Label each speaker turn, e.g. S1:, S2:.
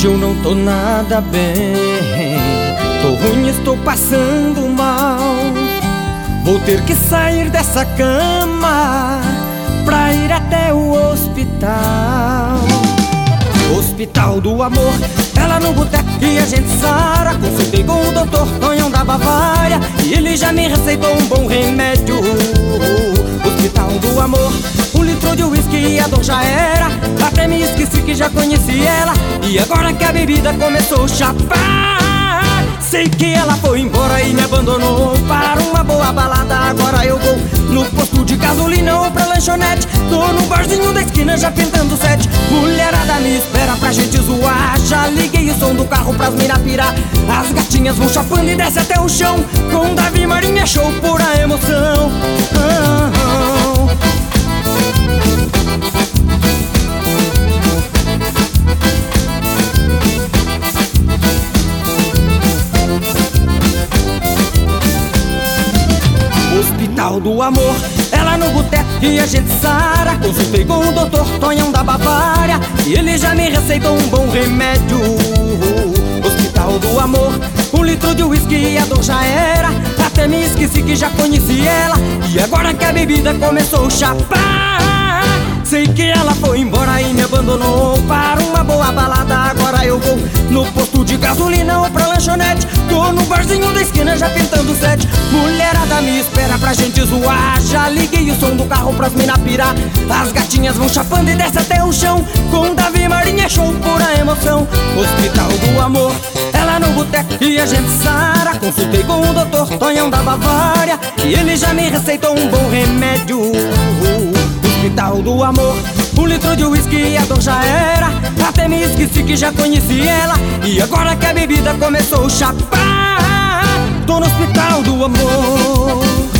S1: Hoje eu não tô nada bem, tô ruim, estou passando mal. Vou ter que sair dessa cama pra ir até o hospital. Hospital do amor, ela no boteco e a gente sara. Consultei com o doutor Tonhão da Bavária e ele já me receitou um bom remédio. Hospital do amor, 1 litro de uísque e a dor já era. Até me esqueci que já conheci ela, e agora que a bebida começou a chapar, sei que ela foi embora e me abandonou para uma boa balada. Agora eu vou no posto de gasolina ou pra lanchonete. Tô no barzinho da esquina já pintando sete. Mulherada me espera pra gente zoar. Já liguei o som do carro pras mina pirar. As gatinhas vão chapando e desce até o chão. Com Davi Marinha, show pura emoção. Hospital do amor, ela no boteco e a gente sara. Consultei com o doutor Tonhão da Bavária e ele já me receitou um bom remédio. Hospital do amor, 1 litro de uísque e a dor já era. Até me esqueci que já conheci ela, e agora que a bebida começou a chapar, sei que ela foi embora e me abandonou para uma boa balada. Agora eu vou no posto de gasolina ou pra lanchonete. Tô no barzinho da esquina já pintando sete. Mulherada me espera pra gente zoar. Já liguei o som do carro pras mina pirar. As gatinhas vão chapando e desce até o chão. Com Davi Marinha, show pura emoção. Hospital do amor, ela no boteco e a gente sara. Consultei com o doutor Tonhão da Bavária e ele já me receitou um bom remédio. Hospital do amor, 1 litro de uísque e a dor já era. Até me esqueci que já conheci ela, e agora que a bebida começou a chapar, tô no hospital do amor.